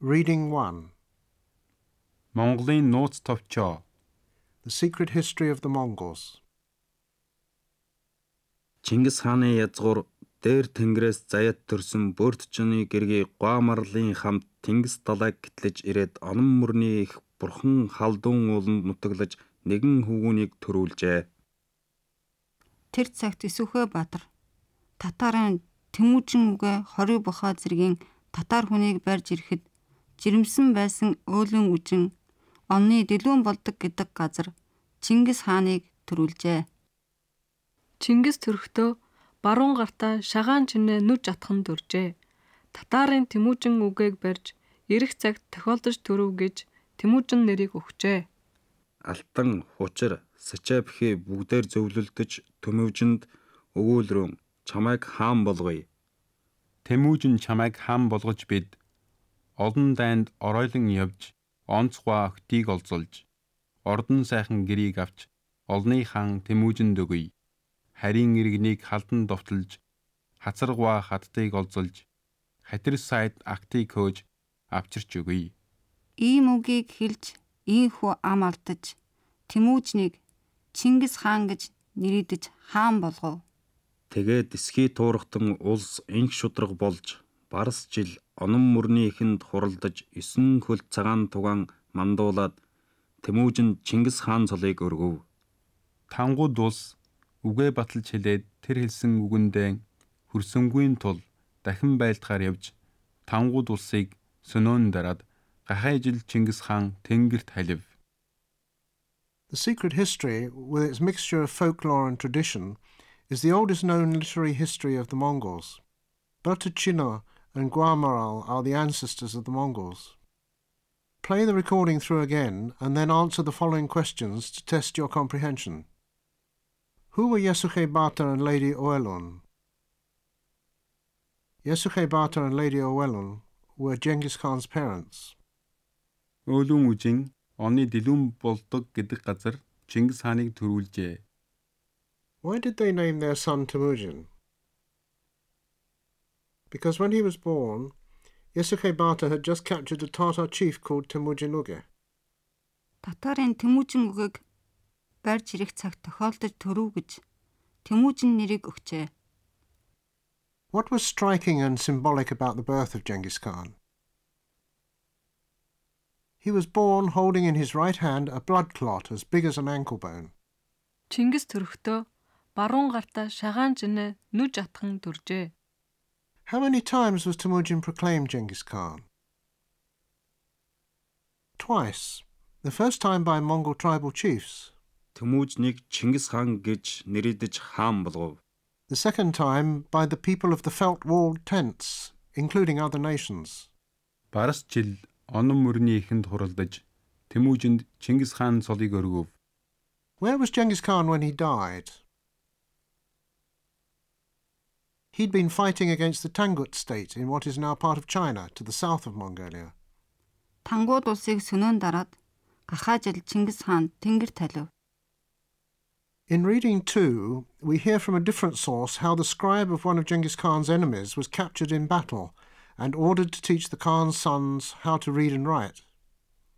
Reading 1. Монголын нууц товчоо. The Secret History of the Mongols. Чингис хааны язгуур дээр тэнгэрээс заяат төрсөн бөөртчөний гэргий Гуамарлын хамт Тэнгис далайг гэтлэж ирээд онон мөрний их бурхан халдуун ууланд нутаглаж нэгэн хөвгүүнийг төрүүлжээ. Тэр цагт Исүхэ Баатар татарын Тэмүүжин үгэ хориг бохоо зэргийн татар хүнийг барьж ирэхэд жирэмсэн байсан өөлөн үжин онны дэлгүүн болдог гэдэг газар Чингис хааныг төрүүлжээ. Чингис төрөхдөө баруун гартаа шагаан чинээ нүж атхан дөржээ. Татарын Тэмүүжин үгийг барьж ирэх цагт тохиолдож төрөв гэж Тэмүүжин нэрийг өгчээ. Алтан, хучир, сачаа бихээ бүгдээр зөвлөлдөж төмөвжинд өгүүлрэн чамайг хаан болгоё. Тэмүүжин чамайг хаан болгож бид олон дайнд оройлон явж онцгой охтыг олзолж ордон сайхан гэрийг авч олны хаан Тэмүүжинд өгье. Харийн иргэнийг халдан довтолж хацаргуа хаттыг олзолж хатир сайд актыг хөөж авчирч өгье. Ийм үгийг хэлж ийхүү ам алдаж Тэмүүжнийг Чингис хаан гэж нэрийдэж хаан болгов. Тэгээд эсхий туурхтан улс инх шудраг болж барс жил онон мөрний ихэнд хуралдаж 9 хөл цагаан тугаан мандуулаад Тэмүүжин Чингис хаан цолыг өргөв. Тангууд улс үгээ баталж хэлээд тэр хэлсэн үгэндээ хөрсөнгүй тул дахин байлдахаар явж Тангууд улсыг сөнөөн дараад гахай жил Чингис хаан тэнгэрт халив. The Secret History, with its mixture of folklore and tradition, is the oldest known literary history of the Mongols. Bertucino and Guamaral are the ancestors of the Mongols. Play the recording through again and then answer the following questions to test your comprehension. Who were Yesukhe Bata and Lady Oelun? Yesukhe Bata and Lady Oelun were Genghis Khan's parents. Өөлөн үжин оны дэлгүүн болдог гэдэг газар Чингис хааныг төрүүлжээ. Why did they name their son Temujin? Because when he was born, Yesukhe Bata had just captured a Tatar chief called Temujin Uge. Татарын Тэмүүжин үгийг барьж ирэх цагт тохиолдож төрөв гэж Тэмүүжин нэрийг өгчээ. What was striking and symbolic about the birth of Genghis Khan? He was born holding in his right hand a blood clot as big as an ankle bone. Чингис төрөхдөө баруун гартаа шагаан чинээ нүж атхан дөржээ. How many times was Temujin proclaimed Genghis Khan? Twice. The first time by Mongol tribal chiefs. Тэмүүжнийг Чингис хаан гэж нэрийдэж хаан болгов. The second time by the people of the felt-walled tents, including other nations. Барс жил онон мөрний ихэнд хуралдаж Тэмүүжинд Чингис хаан цолыг өргөв. Where was Genghis Khan when he died? He'd been fighting against the Tangut state in what is now part of China, to the south of Mongolia. Тангууд улсыг сөнөөн дараад гахай жил Чингис хаан тэнгэрт халив. In reading 2, we hear from a different source how the scribe of one of Genghis Khan's enemies was captured in battle and ordered to teach the Khan's sons how to read and write.